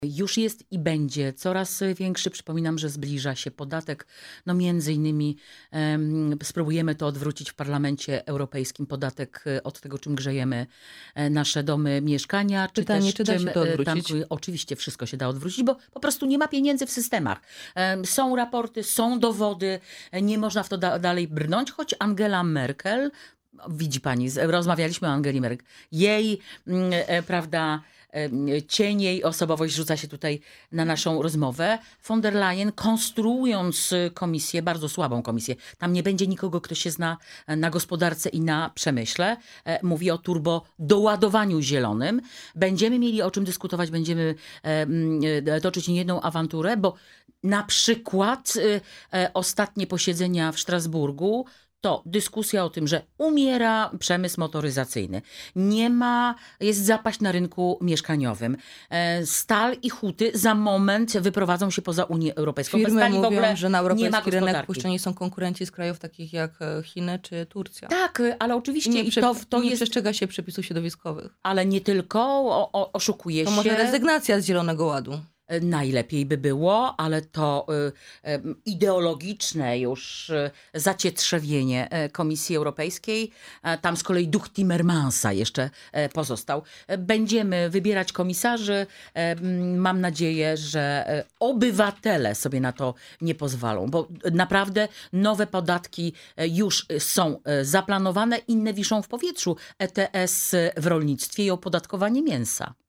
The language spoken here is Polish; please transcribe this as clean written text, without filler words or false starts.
Już jest i będzie coraz większy. Przypominam, że zbliża się podatek. No między innymi spróbujemy to odwrócić w Parlamencie Europejskim. Podatek od tego, czym grzejemy nasze domy, mieszkania. Pytanie, czy da czym się to odwrócić? oczywiście wszystko się da odwrócić, bo po prostu nie ma pieniędzy w systemach. Są raporty, są dowody. Nie można w to dalej brnąć, choć Angela Merkel, widzi pani, rozmawialiśmy o Angeli Merkel, jej, prawda, cień jej osobowość rzuca się tutaj na naszą rozmowę. Von der Leyen, konstruując komisję, bardzo słabą komisję, tam nie będzie nikogo, kto się zna na gospodarce i na przemyśle. Mówi o turbo doładowaniu zielonym. Będziemy mieli o czym dyskutować, będziemy toczyć niejedną awanturę, bo na przykład ostatnie posiedzenia w Strasburgu to dyskusja o tym, że umiera przemysł motoryzacyjny. Jest zapaść na rynku mieszkaniowym. Stal i huty za moment wyprowadzą się poza Unię Europejską. Bez Firmy stali w mówią, ogóle że na nie ma europejski rynek gospodarki. puszczeni są konkurenci z krajów takich jak Chiny czy Turcja. Tak, ale oczywiście Nie, to nie jest... przestrzega się przepisów środowiskowych. Ale nie tylko, oszukuje To się. może rezygnacja z Zielonego Ładu. Najlepiej by było, ale to ideologiczne już zacietrzewienie Komisji Europejskiej. Tam z kolei duch Timmermansa jeszcze pozostał. Będziemy wybierać komisarzy. Mam nadzieję, że obywatele sobie na to nie pozwolą, bo naprawdę nowe podatki już są zaplanowane, inne wiszą w powietrzu. ETS w rolnictwie i opodatkowanie mięsa.